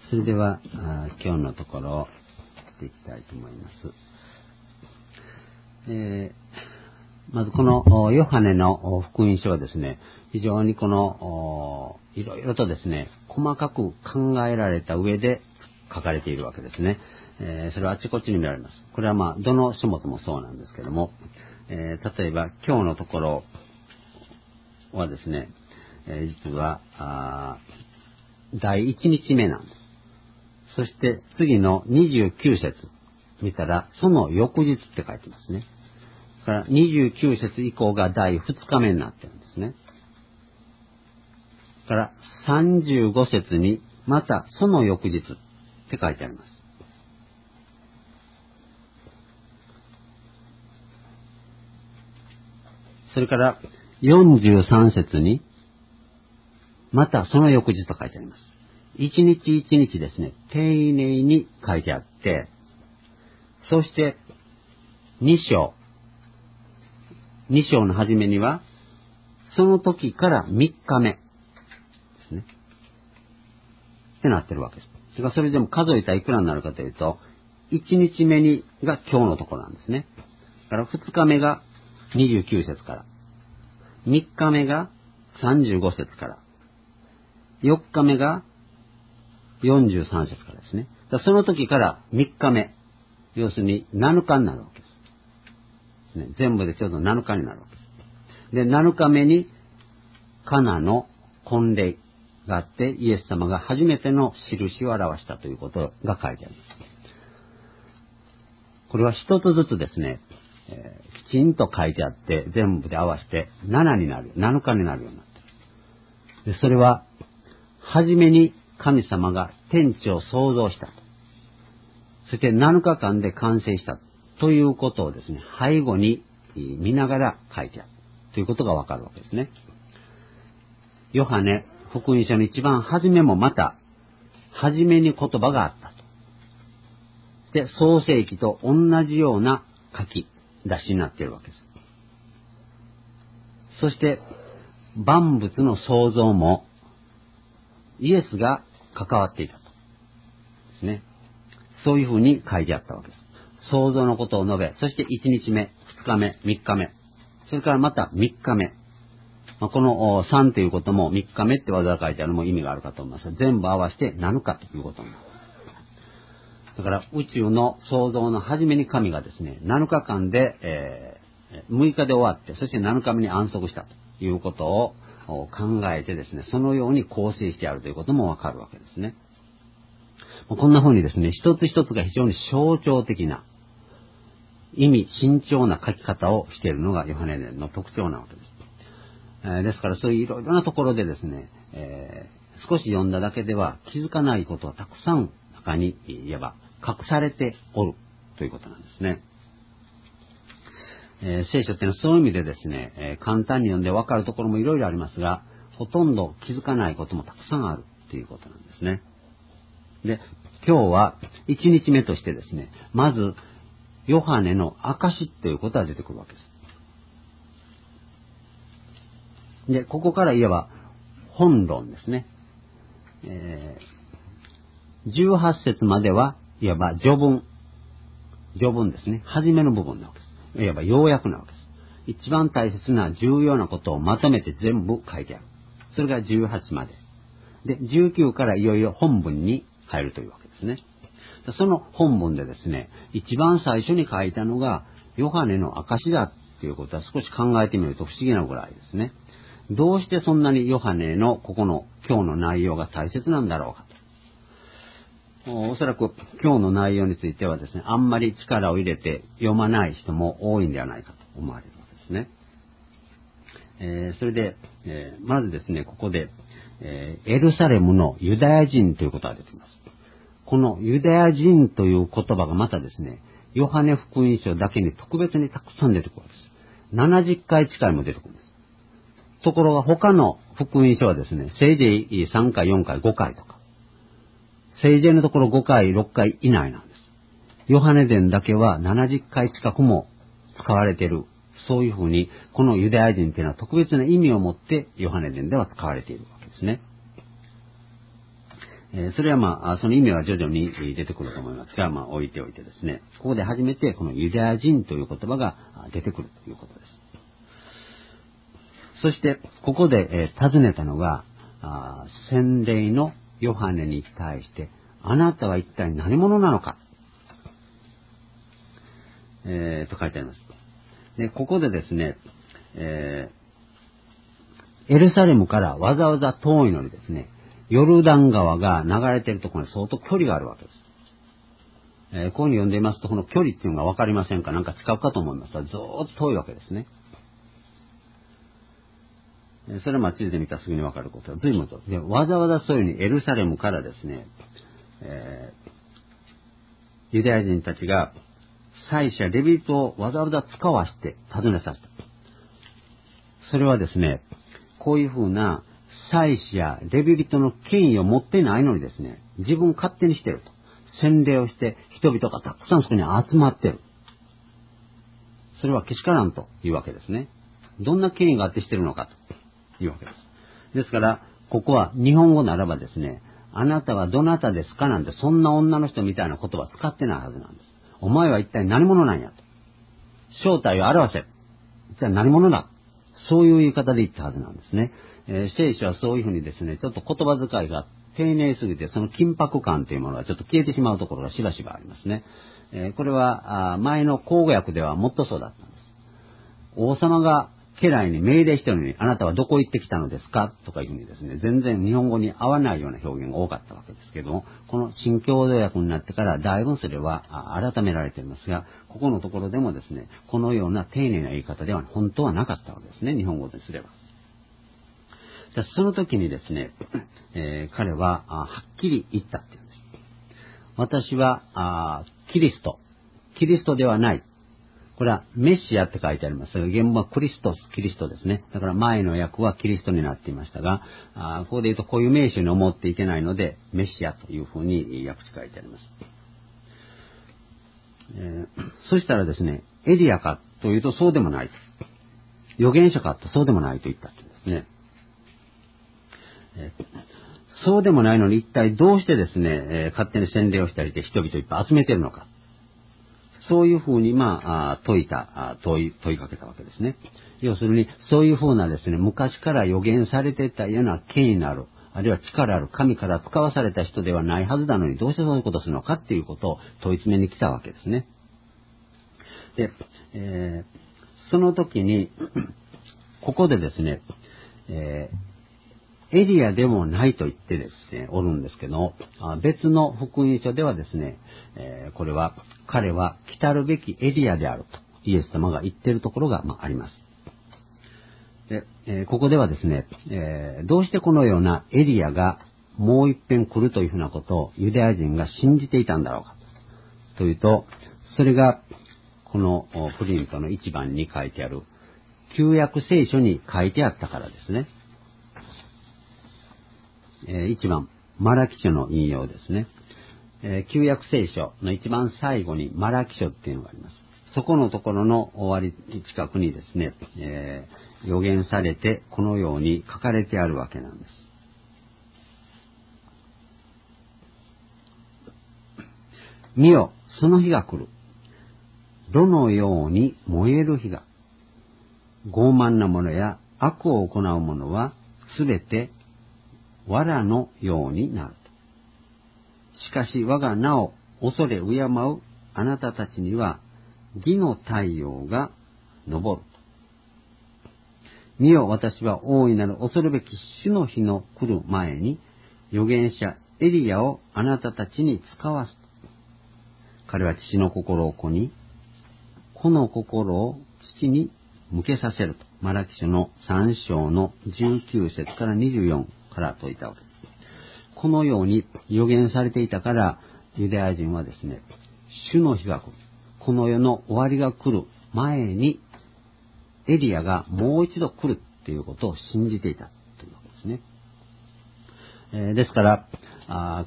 それでは今日のところをやっていきたいと思います。まずこのヨハネの福音書はですね、非常にこのいろいろとですね、細かく考えられた上で書かれているわけですね。それはあちこちに見られます。これはどの書物もそうなんですけども、例えば今日のところはですね、実は第1日目なんです。そして次の29節見たら、その翌日って書いてますね。だから29節以降が第2日目になってるんですね。だから35節にまたその翌日って書いてあります。それから43節にまたその翌日と書いてあります。一日一日ですね、丁寧に書いてあって、そして2章の初めには、その時から3日目ですね。ってなってるわけです。だからそれでも数えたらいくらになるかというと、1日目が今日のところなんですね。だから2日目が29節から、3日目が35節から、4日目が43節からですね。だからその時から3日目、要するに7日になるわけです。全部でちょうど7日になるわけです。で、7日目にカナの婚礼があって、イエス様が初めての印を表したということが書いてあります。これは一つずつですね、きちんと書いてあって、全部で合わせて7になる、7日になるようになっている。で、それは、初めに神様が天地を創造したと。そして7日間で完成したということをですね、背後に見ながら書いてあるということがわかるわけですね。ヨハネ福音書の一番初めもまた、初めに言葉があったと。で、創世記と同じような書き出しになっているわけです。そして、万物の創造も、イエスが関わっていたと。ですね。そういうふうに書いてあったわけです。創造のことを述べ、そして1日目、2日目、3日目、それからまた3日目。この3ということも3日目ってわざわざ書いてあるのも意味があるかと思います。全部合わせて7日ということになる。だから宇宙の創造の初めに神がですね、7日間で、6日で終わって、そして7日目に安息したということを考えてですね、そのように構成してあるということもわかるわけですね。こんな風にですね、一つ一つが非常に象徴的な意味、慎重な書き方をしているのがヨハネ伝の特徴なわけです。ですからそういういろいろなところでですね、少し読んだだけでは気づかないことはたくさん中に言えば隠されておるということなんですね。聖書っていうのはそういう意味でですね、簡単に読んでわかるところもいろいろありますが、ほとんど気づかないこともたくさんあるということなんですね。で、今日は1日目としてですね、まずヨハネの証ということが出てくるわけです。で、ここから言えば本論ですね。18節まではいわば序文ですね。初めの部分なわけです。いわば要約なわけです。一番大切な重要なことをまとめて全部書いてある。それが18まで。で、19からいよいよ本文に入るというわけですね。その本文でですね、一番最初に書いたのがヨハネの証だっていうことは少し考えてみると不思議なぐらいですね。どうしてそんなにヨハネの今日の内容が大切なんだろうかと。おそらく今日の内容についてはですね、あんまり力を入れて読まない人も多いんではないかと思われるわけですね。それで、まずですね、ここで、エルサレムのユダヤ人ということが出てきます。このユダヤ人という言葉がまたですね、ヨハネ福音書だけに特別にたくさん出てくるんです。70回近いも出てくるんです。ところが他の福音書はですね、せいぜい3回、4回、5回とか、せいぜいのところ5回、6回以内なんです。ヨハネ伝だけは70回近くも使われている。そういうふうに、このユダヤ人というのは特別な意味を持ってヨハネ伝では使われているわけですね。 それはその意味は徐々に出てくると思いますが、置いておいてですね、ここで初めてこのユダヤ人という言葉が出てくるということです。そして、ここで尋ねたのが、洗礼のヨハネに対して、あなたは一体何者なのか、と書いてあります。で、ここでですね、エルサレムからわざわざ遠いのにですね、ヨルダン川が流れているところに相当距離があるわけです。こういうふうに読んでいますと、この距離っていうのがわかりませんか？なんか近くかと思いますが、ずーっと遠いわけですね。それは地図で見たらすぐにわかることは随分と。で、わざわざそういうふうにエルサレムからですね、ユダヤ人たちが祭司やレビ人をわざわざ使わして訪ねさせた。それはですね、こういうふうな祭司やレビ人の権威を持ってないのにですね、自分勝手にしてると。洗礼をして人々がたくさんそこに集まってる。それはけしからんというわけですね。どんな権威があってしてるのかというわけです。ですから、ここは日本語ならばですね、あなたはどなたですかなんてそんな女の人みたいな言葉使ってないはずなんです。お前は一体何者なんやと。正体を表せ。一体何者だ。そういう言い方で言ったはずなんですね。聖書はそういうふうにですね、ちょっと言葉遣いが丁寧すぎて、その緊迫感というものがちょっと消えてしまうところがしばしばありますね。これは前の口語訳ではもっとそうだったんです。王様が家来に命令してるのに、あなたはどこ行ってきたのですかとかいうふうにですね、全然日本語に合わないような表現が多かったわけですけども、この新共同訳になってからだいぶそれは改められていますが、ここのところでもですね、このような丁寧な言い方では本当はなかったわけですね、日本語ですれば。じゃあその時にですね、彼ははっきり言ったっていうんです。私はキリストではない。これはメシアって書いてあります。原文はキリストですね。だから前の訳はキリストになっていましたが、ここで言うとこういう名詞に思っていけないので、メシアというふうに訳し書いてあります。そしたらですね、エリアかというとそうでもない。預言者かとそうでもないと言ったんですね。そうでもないのに一体どうしてですね、勝手に洗礼をしたりして人々をいっぱい集めているのか。そういうふうに問いかけたわけですね。要するに、そういうふうなですね、昔から予言されていたような権威のある、あるいは力ある神から使わされた人ではないはずなのに、どうしてそういうことをするのかっていうことを問い詰めに来たわけですね。で、その時に、ここでですね、エリアでもないと言ってですね、おるんですけど、別の福音書ではですね、これは、彼は来たるべきエリアであると、イエス様が言っているところが、あります。で、ここではですね、どうしてこのようなエリアがもう一遍来るというふうなことをユダヤ人が信じていたんだろうかというと、それが、このプリントの一番に書いてある、旧約聖書に書いてあったからですね。一番、マラキ書の引用ですね。旧約聖書の一番最後にマラキ書っていうのがあります。そこのところの終わり近くにですね、予言されてこのように書かれてあるわけなんです。見よ、その日が来る。炉のように燃える日が。傲慢な者や悪を行う者はすべて藁のようになると。しかし我が名を恐れ敬うあなたたちには義の太陽が昇ると。見よ、私は大いなる恐るべき主の日の来る前に預言者エリアをあなたたちに使わすと。彼は父の心を子に、子の心を父に向けさせると。マラキ書の3章の19節から24から説いたわけです。このように予言されていたから、ユダヤ人はですね、主の日が来る。この世の終わりが来る前に、エリアがもう一度来るということを信じていたというわけですね。ですから、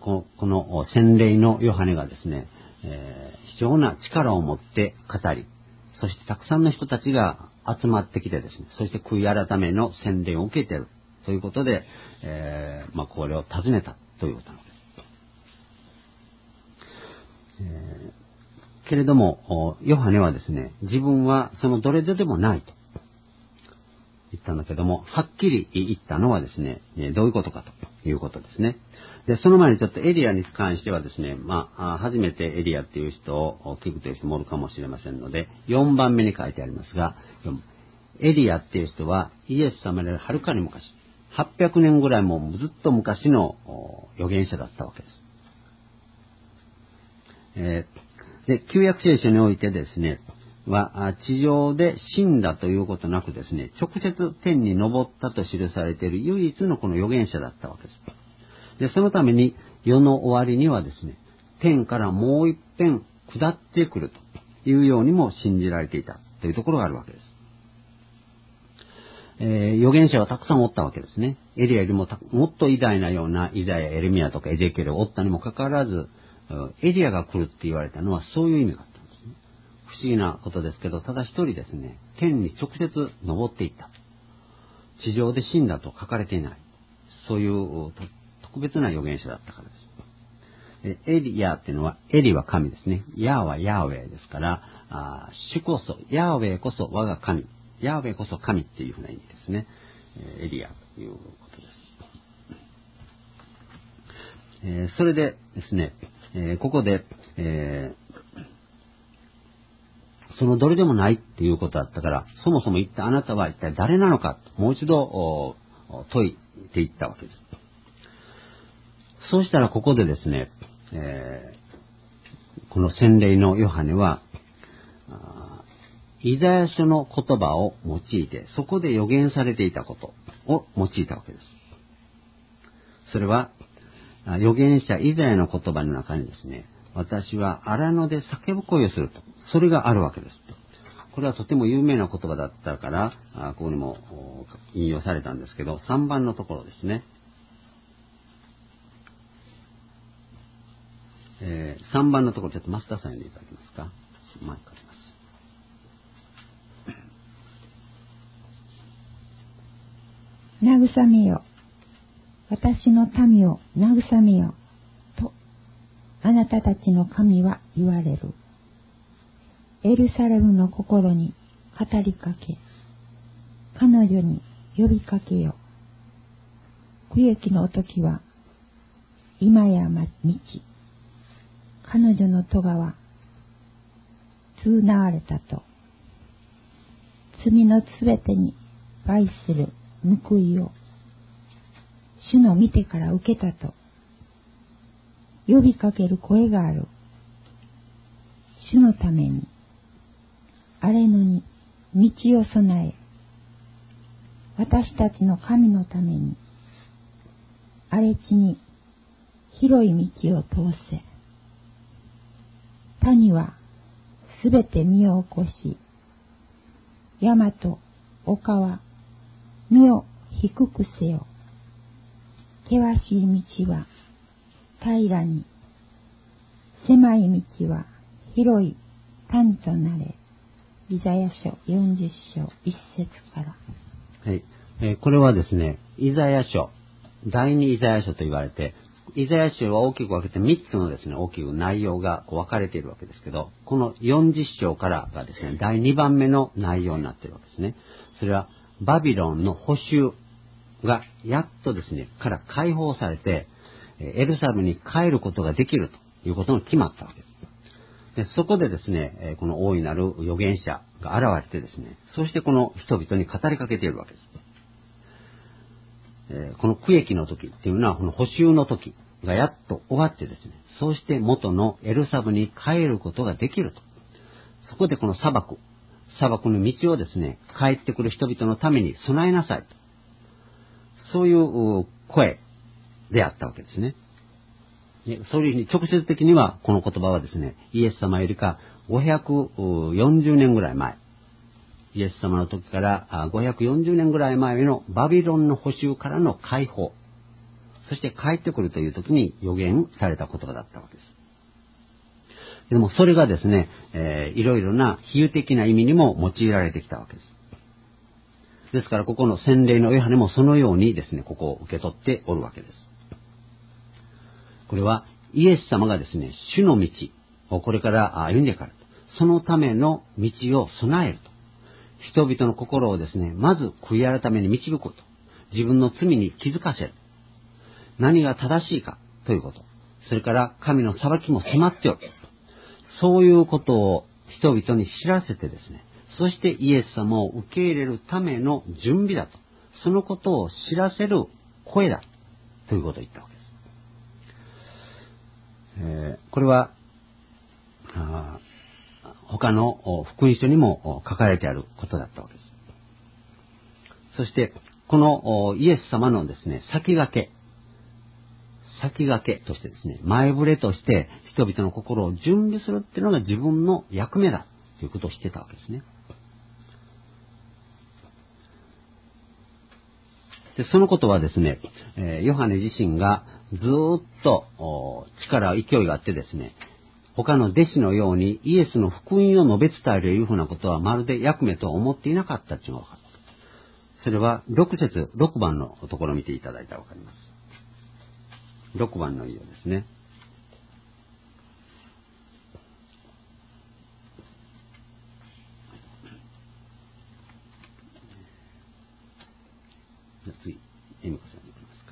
この洗礼のヨハネがですね、非常な力を持って語り、そしてたくさんの人たちが集まってきてですね、そして悔い改めの洗礼を受けているということで、これを尋ねたということなのです。 けれども、ヨハネはですね、自分はそのどれでもないと言ったんだけども、はっきり言ったのはですね、どういうことかということですね。で、その前にちょっとエリアに関してはですね、初めてエリアっていう人を聞くという人もおるかもしれませんので、4番目に書いてありますが、エリアっていう人はイエス様よりはるかに昔、800年ぐらいもずっと昔の預言者だったわけです。で、旧約聖書においてですね、地上で死んだということなくですね、直接天に昇ったと記されている唯一のこの預言者だったわけです。で、そのために世の終わりにはですね、天からもう一遍下ってくるというようにも信じられていたというところがあるわけです。預言者はたくさんおったわけですね。エリアよりももっと偉大なようなイザヤ、エレミヤとかエゼキエルがおったにもかかわらず、エリアが来るって言われたのはそういう意味があったんですね。不思議なことですけど、ただ一人ですね、天に直接登っていった。地上で死んだと書かれていない。そういう特別な預言者だったからです。エリアっていうのは、エリは神ですね。ヤはヤーウェイですから、主こそ、ヤーウェイこそ我が神。ヤーウェイこそ神っていうふうな意味ですね。エリアということです。それでですね、ここで、そのどれでもないっていうことだったから、そもそも一体あなたは一体誰なのかと、もう一度問いていったわけです。そうしたらここでですね、この洗礼のヨハネは、イザヤ書の言葉を用いて、そこで予言されていたことを用いたわけです。それは、預言者イザヤの言葉の中にですね、私は荒野で叫ぶ声をすると。それがあるわけです。これはとても有名な言葉だったから、ここにも引用されたんですけど、3番のところですね。3番のところ、ちょっとマスターさん読んでいただけますか。前書きます。 慰めよ。私の民を慰めよ。と、あなたたちの神は言われる。エルサレムの心に語りかけ、彼女に呼びかけよ。苦役の時は、今や道。彼女の咎は、償われたと。罪のすべてに倍する報いを、主の見てから受けたと。呼びかける声がある。主のために、荒れ野に道を備え、私たちの神のために、荒れ地に広い道を通せ。谷はすべて身を起こし、山と丘は身を低くせよ。険しい道は平らに、狭い道は広い谷となれ。イザヤ書40章1節から。 はい。これはですね、イザヤ書、第二イザヤ書と言われて、イザヤ書は大きく分けて3つのですね、大きく内容が分かれているわけですけど、この40章からがですね、第2番目の内容になっているわけですね。それは、バビロンの捕囚がやっとですね、から解放されて、エルサレムに帰ることができるということが決まったわけです。でそこでですね、この大いなる預言者が現れてですね、そしてこの人々に語りかけているわけです。この苦役の時っていうのは、この捕囚の時がやっと終わってですね、そうして元のエルサレムに帰ることができると。そこでこの砂漠の道をですね、帰ってくる人々のために備えなさいと。そういう声であったわけですね。そういうふうに直接的にはこの言葉はですね、イエス様よりか540年ぐらい前、イエス様の時から540年ぐらい前のバビロンの捕囚からの解放、そして帰ってくるという時に予言された言葉だったわけです。でもそれがですね、いろいろな比喩的な意味にも用いられてきたわけです。ですからここの洗礼のヨハネもそのようにですね、ここを受け取っておるわけです。これはイエス様がですね、主の道をこれから歩んでいかれると。 そのための道を備えると。人々の心をですね、まず悔い改めに導くと。自分の罪に気づかせる。何が正しいかということ。それから神の裁きも迫っておる。そういうことを人々に知らせてですね、そしてイエス様を受け入れるための準備だと。そのことを知らせる声だということを言ったわけです。これは他の福音書にも書かれてあることだったわけです。そしてこのイエス様のですね、先駆けとしてですね、前触れとして人々の心を準備するっていうのが自分の役目だということを知ってたわけですね。でそのことはですね、ヨハネ自身がずーっと力、勢いがあってですね、他の弟子のようにイエスの福音を述べ伝えるというふうなことはまるで役目とは思っていなかったというのが分かる。それは6番のところを見ていただいたら分かります。6番の引用ですね。じゃあ次、恵美子さんに行きますか。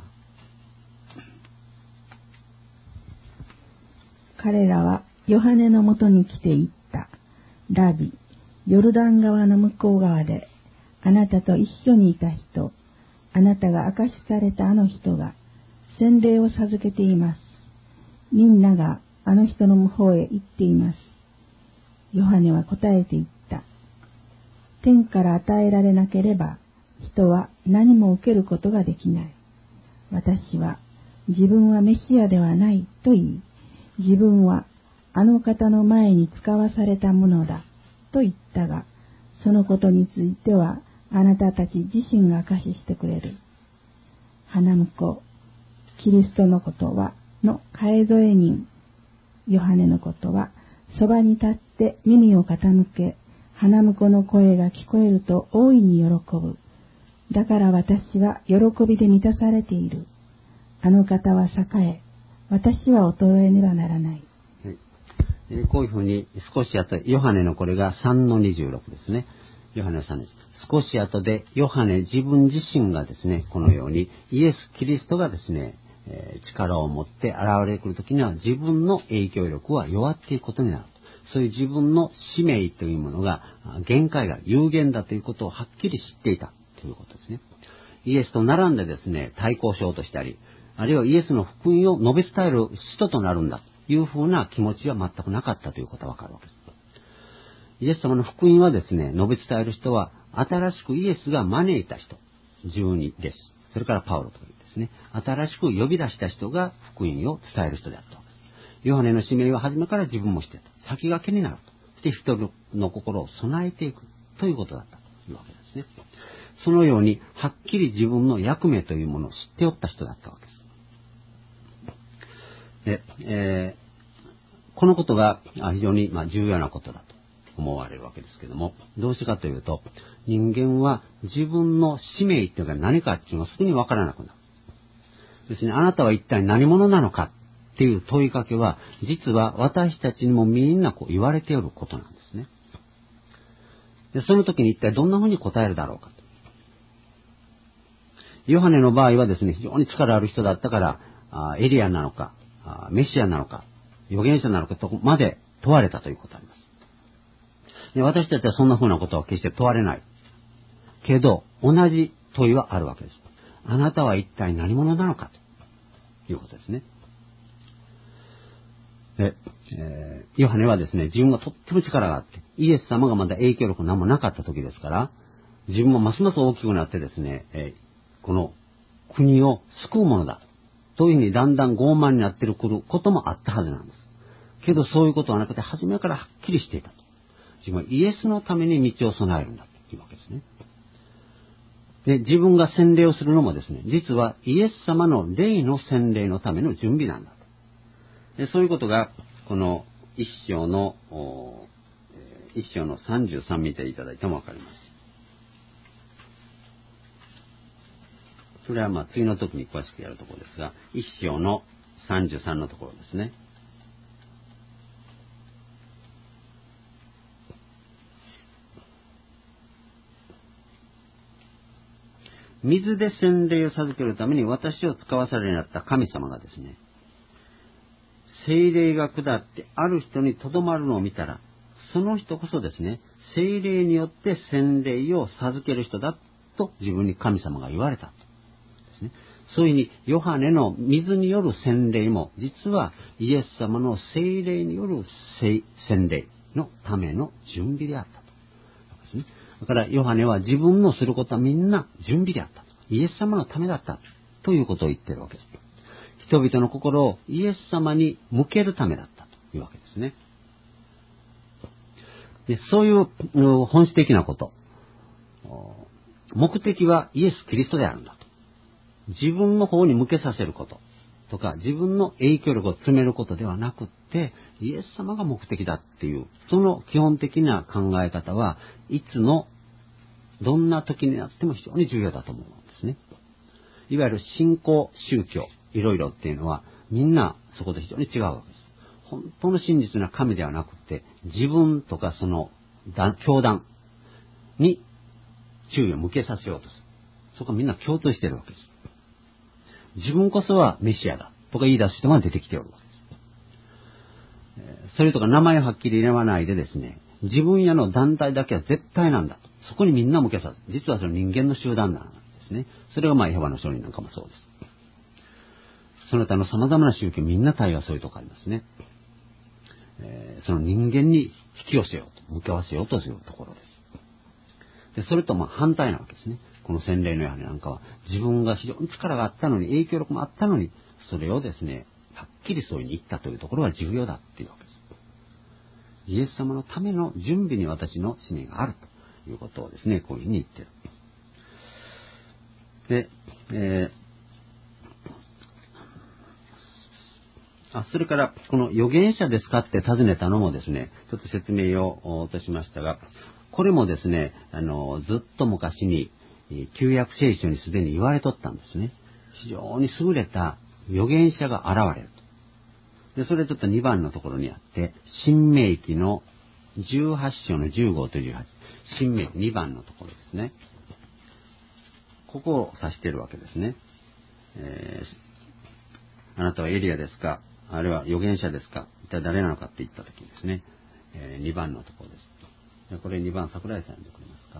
彼らはヨハネのもとに来て言った。ラビ、ヨルダン川の向こう側で、あなたと一緒にいた人、あなたが証しされたあの人が、洗礼を授けています。みんながあの人の方へ行っています。ヨハネは答えて言った。天から与えられなければ、人は何も受けることができない。私は自分はメシアではないと言い、自分はあの方の前に使わされたものだと言ったが、そのことについてはあなたたち自身が証ししてくれる。花婿、キリストのことはの替え添え人、ヨハネのことはそばに立って耳を傾け、花婿の声が聞こえると大いに喜ぶ。だから私は喜びで満たされている。あの方は栄え、私は衰えねばならない。 こういうふうに少し後、ヨハネのこれが3-26ですね。ヨハネの3です。少し後でヨハネ自分自身がですね、このようにイエス・キリストがですね、力を持って現れてくるときには自分の影響力は弱っていくことになる。そういう自分の使命というものが限界が有限だということをはっきり知っていたということですね。イエスと並んでですね、対抗しようとしたり、あるいはイエスの福音を述べ伝える人となるんだというふうな気持ちは全くなかったということがわかるわけです。イエス様の福音はですね、述べ伝える人は新しくイエスが招いた人、12です。それからパウロというですね、新しく呼び出した人が福音を伝える人であったわけです。ヨハネの使命は初めから自分もしていた。先駆けになると。そして人の心を備えていくということだったというわけですね。そのようにはっきり自分の役目というものを知っておった人だったわけです。で、このことが非常に重要なことだと思われるわけですけども、どうしてかというと、人間は自分の使命というのが何かっていうのがすぐにわからなくなる。ですね、あなたは一体何者なのかっていう問いかけは、実は私たちにもみんな言われていることなんですね。で、その時に一体どんなふうに答えるだろうかと。ヨハネの場合はですね、非常に力ある人だったから、エリアなのか、メシアなのか、預言者なのかとまで問われたということがあります。で、私たちはそんなふうなことは決して問われない。けど、同じ問いはあるわけです。あなたは一体何者なのかということですね。で、ヨハネはですね、自分がとっても力があって、イエス様がまだ影響力何もなかった時ですから、自分もますます大きくなってですね、この国を救うものだというふうにだんだん傲慢になってくることもあったはずなんです。けどそういうことはなくて、初めからはっきりしていたと。自分はイエスのために道を備えるんだというわけですね。で、自分が洗礼をするのもですね、実はイエス様の霊の洗礼のための準備なんだと。で、そういうことがこの一章の33見ていただいてもわかります。それは次の時に詳しくやるところですが、一章の33のところですね。 水で洗礼を授けるために私を使わされるようになった神様がですね、聖霊が下ってある人にとどまるのを見たら、その人こそですね、聖霊によって洗礼を授ける人だと自分に神様が言われたですね。そういうふうにヨハネの水による洗礼も実はイエス様の聖霊による洗礼のための準備であったとですね。だからヨハネは自分のすることはみんな準備であったと。イエス様のためだったということを言っているわけです。人々の心をイエス様に向けるためだったというわけですね。で、そういう本質的なこと。目的はイエス・キリストであるんだと。自分の方に向けさせることとか、自分の影響力を詰めることではなくって、イエス様が目的だっていう、その基本的な考え方はいつの、どんな時になっても非常に重要だと思うんですね。いわゆる信仰宗教、いろいろっていうのは、みんなそこで非常に違うわけです。本当の真実な神ではなくて、自分とかその教団に注意を向けさせようとする。そこはみんな共通しているわけです。自分こそはメシアだとか言い出す人が出てきておるわけです。それとか名前をはっきり言わないでですね、自分やの団体だけは絶対なんだと。そこにみんな向けさせる。実はその人間の集団なんですね。それがエホバの証人なんかもそうです。その他の様々な宗教みんな対応はそういうとこありますね。その人間に引き寄せようと、向け合わせようとするところです。で、それと反対なわけですね。この洗礼のヨハネなんかは、自分が非常に力があったのに、影響力もあったのに、それをですね、はっきりそういうに言ったというところが重要だっていうわけです。イエス様のための準備に私の使命があるということをですね、こういうふうに言ってる。で、それから、この預言者ですかって尋ねたのもですね、ちょっと説明を落としましたが、これもですね、ずっと昔に、旧約聖書にすでに言われとったんですね。非常に優れた預言者が現れると。で、それちょっと2番のところにあって、新明記の18章の15と18、新明記2番のところですね。ここを指しているわけですね。あなたはエリアですか、あるいは預言者ですか、一体誰なのかって言ったときにですね、2番のところです。これ2番、桜井さんでくれますか。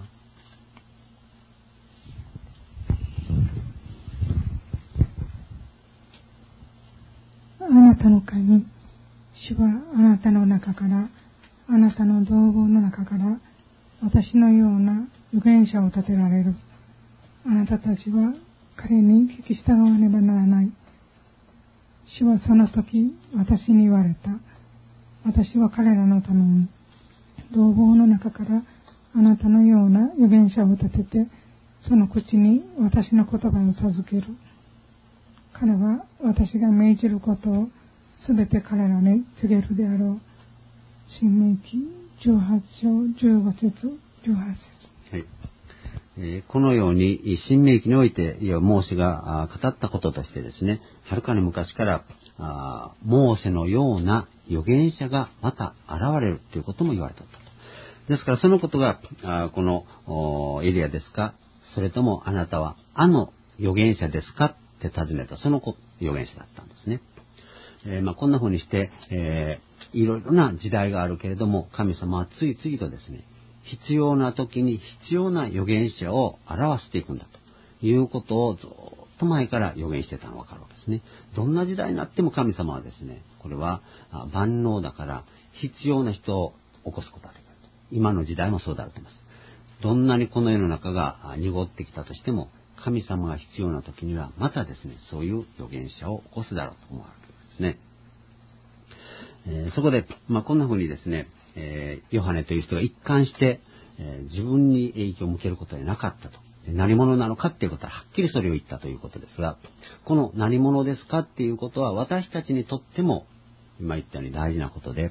あなたの神、主はあなたの中から、あなたの同胞の中から、私のような預言者を立てられる。あなたたちは彼に聞き従わねばならない。主はその時、私に言われた。私は彼らのために、同胞の中からあなたのような預言者を立てて、その口に私の言葉を授ける。彼は私が命じることをすべて彼らに告げるであろう。新明記18章15節18節。 はい。このように新明記においてモーセが語ったこととしてですね、はるかに昔からモーセのような預言者がまた現れるということも言われていたと。ですからそのことがこのエリアですか、それともあなたは預言者ですかって尋ねたその預言者だったんですね。こんな風にして、いろいろな時代があるけれども、神様は次々とですね、必要な時に必要な預言者を表していくんだということをずっと前から預言してたのがわかるわけですね。どんな時代になっても神様はですね、これは万能だから必要な人を起こすことができると。今の時代もそうだろうと思います。どんなにこの世の中が濁ってきたとしても、神様が必要な時にはまたですね、そういう預言者を起こすだろうと思われるわけですね。そこで、こんな風にですね、ヨハネという人が一貫して、自分に影響を向けることはなかったと。何者なのかっていうことははっきりそれを言ったということですが、この何者ですかっていうことは私たちにとっても今言ったように大事なことで、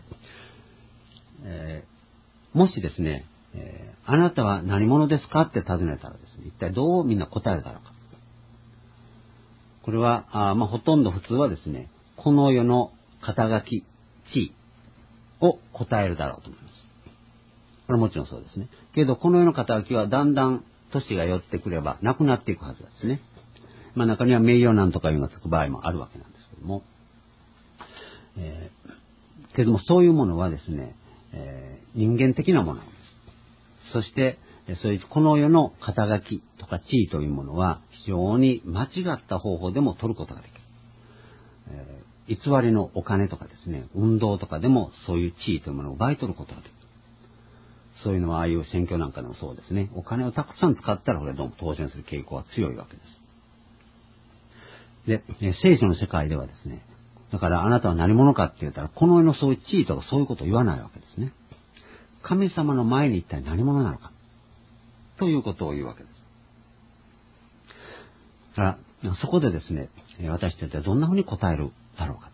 もしですね、あなたは何者ですかって尋ねたらですね、一体どうみんな答えるだろうか。これはほとんど普通はですね、この世の肩書き、地位を答えるだろうと思います。これはもちろんそうですね。けどこの世の肩書きはだんだん年が寄ってくればなくなっていくはずですね。中には名誉難とかいうのがつく場合もあるわけなんですけども、けどもそういうものはですね、人間的なものです。そしてそういうこの世の肩書きとか地位というものは非常に間違った方法でも取ることができる。偽りのお金とかですね、運動とかでもそういう地位というものを奪い取ることができる。そういうのはああいう選挙なんかでもそうですね。お金をたくさん使ったらこれどうも当選する傾向は強いわけです。で、聖書の世界ではですね、だからあなたは何者かって言ったら、この世のそういう地位とかそういうことを言わないわけですね。神様の前に一体何者なのかということを言うわけです。だからそこでですね、私たちはどんなふうに答えるだろうか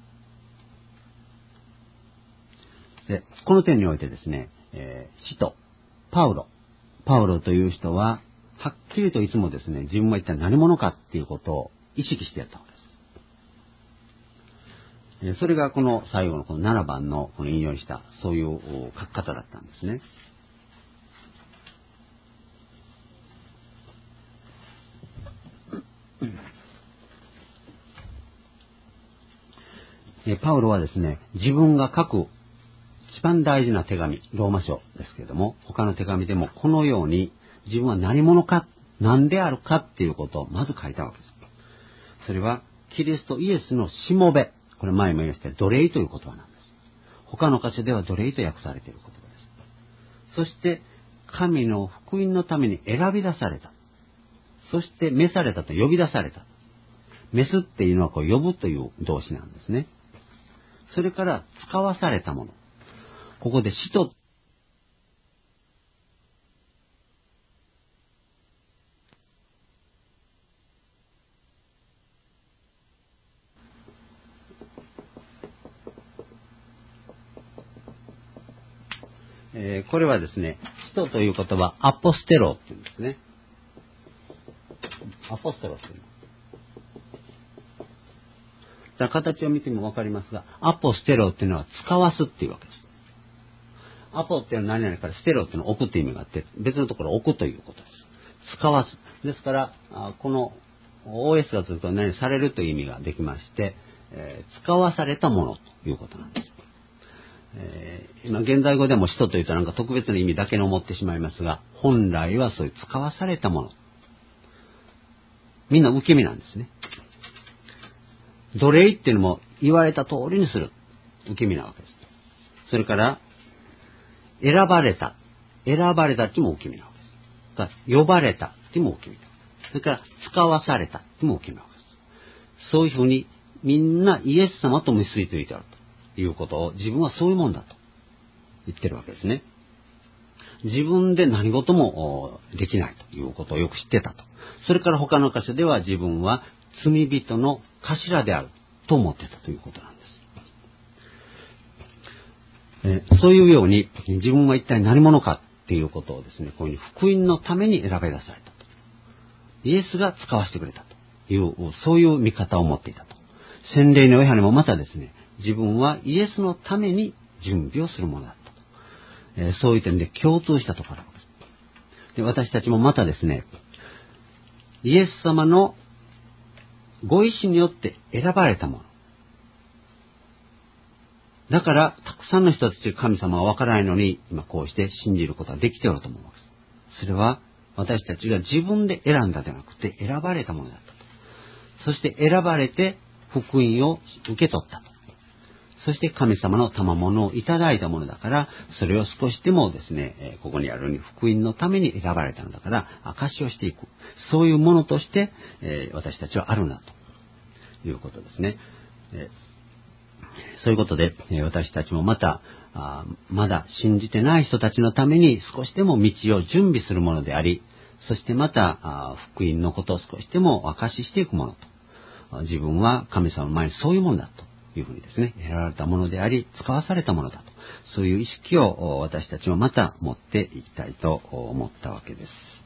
と。で、この点においてですね、使徒パウロという人ははっきりといつもですね、自分は一体何者かっていうことを意識してやったわけです。それがこの最後のこの7番のこの引用にしたそういう書き方だったんですね。パウロはですね、自分が書く一番大事な手紙、ローマ書ですけれども、他の手紙でもこのように自分は何者か、何であるかっていうことをまず書いたわけです。それはキリストイエスのしもべ、これ前も言いました奴隷という言葉なんです。他の箇所では奴隷と訳されている言葉です。そして神の福音のために選び出された。そして召されたと呼び出された。召すっていうのはこう呼ぶという動詞なんですね。それから使わされたもの。ここで使徒これはですね、使徒という言葉、アポステロって言うんですね。アポステロっていうの。だから形を見てもわかりますが、アポステロっていうのは使わすっていうわけです。アポっていうのは何々からステロっていうのは置くっていう意味があって、別のところを置くということです。使わす。ですから、この OS がつくと何々されるという意味ができまして、使わされたものということなんです。今現代語でも使徒というとなんか特別な意味だけに思ってしまいますが、本来はそういう使わされたもの。みんな受け身なんですね。奴隷っていうのも言われた通りにする。受け身なわけです。それから、選ばれたっていうのも受け身なわけです。だから呼ばれたっていうのも受け身なわけです。それから使わされたっていうのも受け身なわけです。そういうふうにみんなイエス様と結びついてあるということを自分はそういうもんだと言ってるわけですね。自分で何事もできないということをよく知ってたと。それから他の箇所では自分は罪人の頭であると思ってたということなんです。そういうように自分は一体何者かっていうことをですね、こういう福音のために選び出されたと。イエスが使わせてくれたという、そういう見方を持っていたと。洗礼のヨハネもまたですね、自分はイエスのために準備をするものだったと。そういう点で共通したところです。で、私たちもまたですね、イエス様のご意志によって選ばれたもの。だから、たくさんの人たち神様は分からないのに、今こうして信じることができておると思います。それは、私たちが自分で選んだではなくて、選ばれたものだったと。そして選ばれて、福音を受け取ったと。そして神様の賜物をいただいたものだから、それを少しでもですね、ここにあるように福音のために選ばれたのだから、証しをしていく。そういうものとして、私たちはあるんだということですね。そういうことで、私たちもまた、まだ信じてない人たちのために少しでも道を準備するものであり、そしてまた、福音のことを少しでも証ししていくものと。自分は神様の前にそういうものだというふうにですね、選ばれたものであり、使わされたものだと。そういう意識を私たちもまた持っていきたいと思ったわけです。